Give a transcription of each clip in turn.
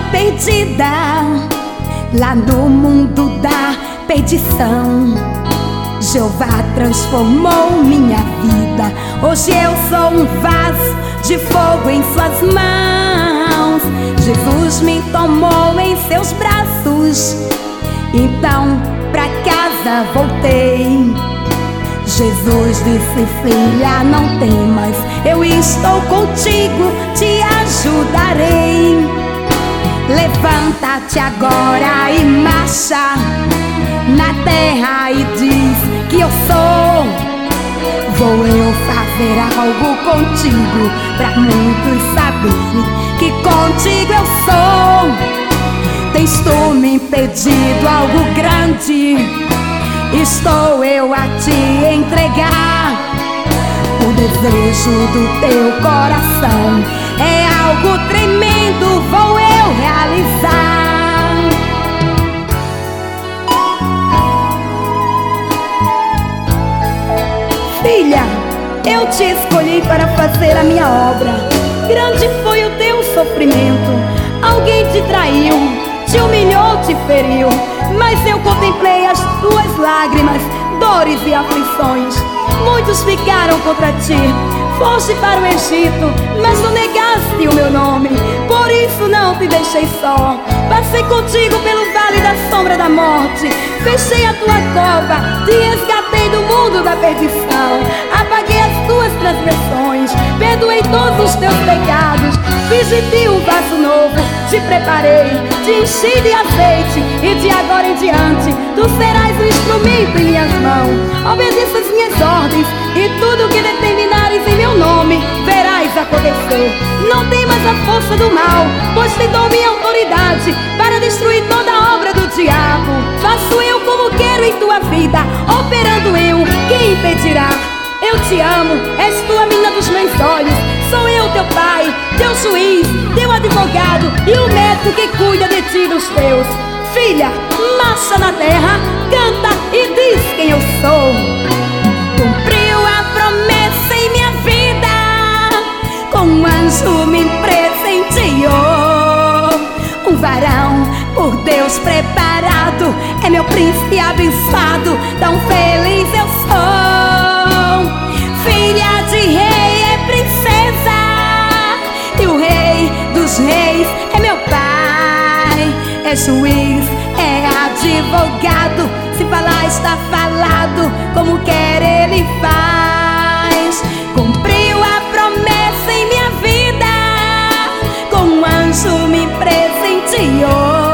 perdida lá no mundo da perdição. Jeová transformou minha vida. Hoje eu sou um vaso de fogo em suas mãos. Jesus me tomou em seus braços. Então pra casa voltei. Jesus disse: filha, não temas, eu estou contigo, te ajudarei. Levanta-te agora e marcha na terra e diz que eu sou. Vou eu fazer algo contigo, pra muitos saberem que contigo eu sou. Tens tu me pedido algo grande, estou eu a te entregar. O desejo do teu coração é algo tremendo, vou eu realizar. Filha, eu te escolhi para fazer a minha obra. Grande foi o teu sofrimento. Alguém te traiu, te humilhou, te feriu, mas eu contemplei as tuas lágrimas, dores e aflições. Muitos ficaram contra ti. Foste para o Egito, mas não negaste o meu nome. Por isso não te deixei só. Passei contigo pelo vale da sombra da morte. Fechei a tua cova, te resgatei do mundo da perdição. Apaguei as tuas transgressões, perdoei todos os teus pecados. Fiz de ti um vaso novo, te preparei, te enchi de azeite. E de agora em diante, tu serás um instrumento em minhas mãos. Obedeça as minhas ordens, e tudo que determinares em meu nome verás acontecer. Não temas a força do mal, pois te dou minha autoridade para destruir toda a obra do diabo. Faço eu como quero em tua vida, operando eu, quem impedirá? Eu te amo, és tu a menina dos meus olhos. Sou eu teu pai, teu juiz, teu advogado e o médico que cuida de ti e dos teus. Filha, marcha na terra, canta e diz quem eu sou. Cumpriu a promessa em minha vida, com um anjo me presenteou. Um varão por Deus preparado, é meu príncipe abençoado, tão feliz eu sou. Filha de rei é princesa, e o rei dos reis é meu pai. É juiz, é advogado, se falar está falado, como quer ele faz. Cumpriu a promessa em minha vida, com um anjo me presenteou.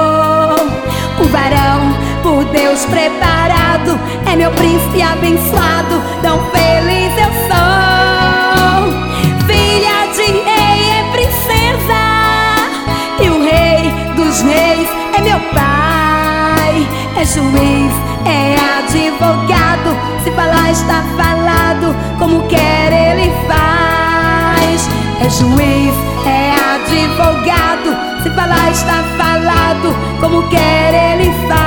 Um varão por Deus preparado, é meu príncipe abençoado, tão feliz eu sou. Filha de rei é princesa, e o rei dos reis é meu pai. É juiz, é advogado, se falar está falado, como quer ele faz. É juiz, é advogado, se falar está falado, como quer ele faz.